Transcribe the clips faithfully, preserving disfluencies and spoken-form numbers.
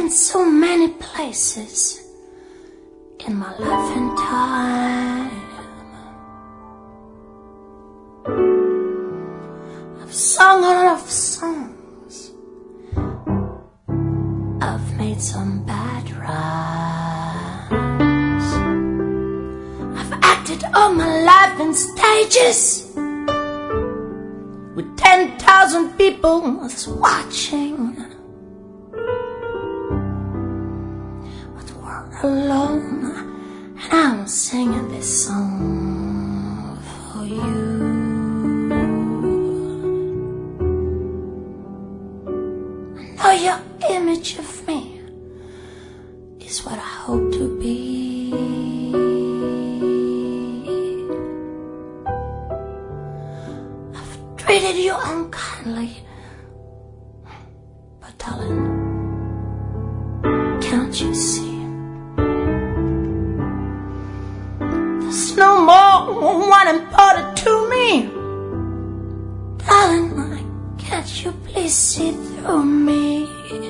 been so many places in my life and time. I've sung a lot of songs, I've made some bad rhymes, I've acted all my life in stages with ten thousand people watching. But we're alone, and I'm singing this song for you. I know your image of me is what I hope to be. Treated you unkindly, but darling, can't you see? There's no more one important to me. Darling, can't you please see through me?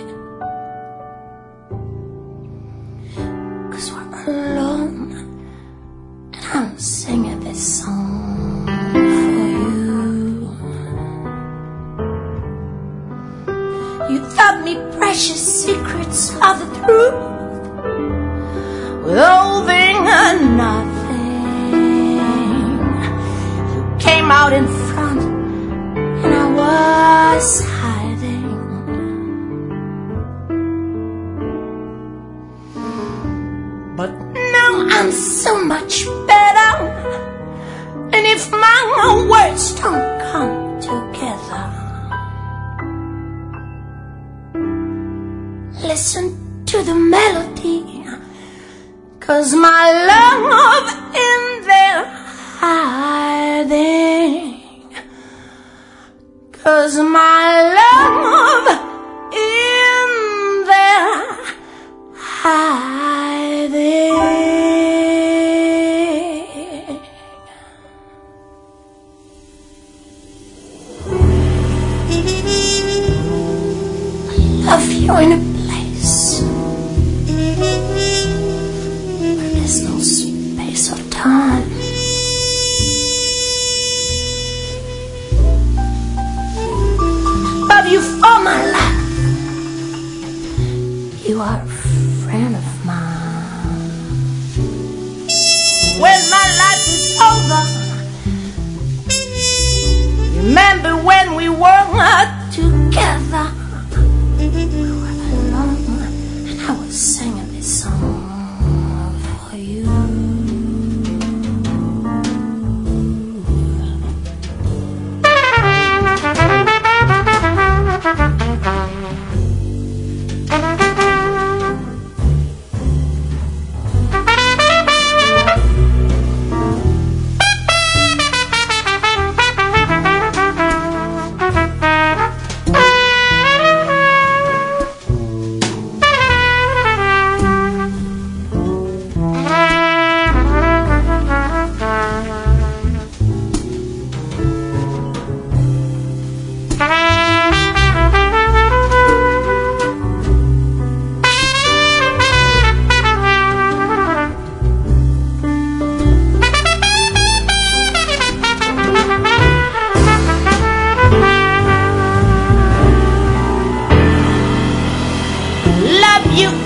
'Cause we're alone, and I'm singing this song for you. You taught me precious secrets of the truth, with holding and nothing. You came out in front, and I was hiding. But now I'm so much better, and if my words don't come together, listen to the melody, 'cause my love in there hiding, 'cause my love in there hiding. I love you in a there's no space or time. Love you for my life. You are a friend of mine. When my life is over, remember when we were together. We were alone, and I was singing this song. You